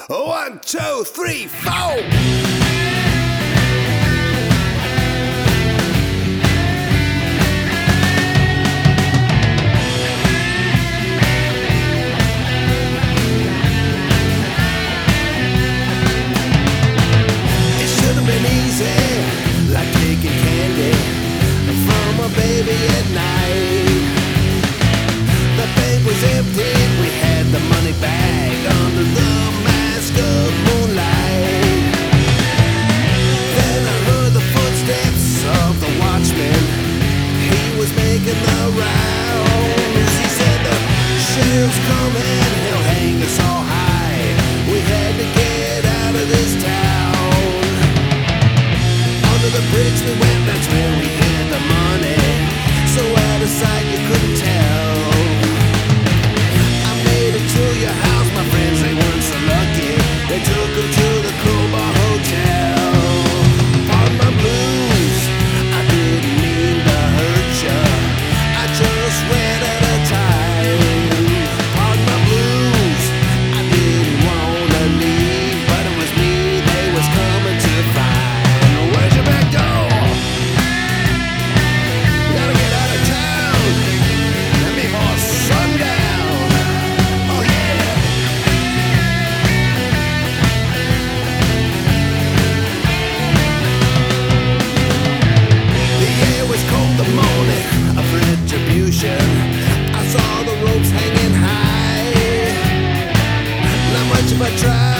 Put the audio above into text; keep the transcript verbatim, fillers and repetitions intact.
One, two, three, four. Baby at night, the bank was empty. We had the money bag under the mask of moonlight. Then I heard the footsteps of the watchman. He was making the rounds. He said the sheriff's coming, he'll hang us all high. We had to get out of this town. Under the bridge we went, that's where we hid the money. So out of sight you couldn't tell. I made it to your house, my friends, they weren't so lucky. They took them to the Crowbar Hotel. Pardon my blues, I didn't mean to hurt ya. I just ran out of time. Pardon my blues, I didn't wanna leave, but it was me they was coming to find. Where's your back door? I saw the ropes hanging high. Not much of a try.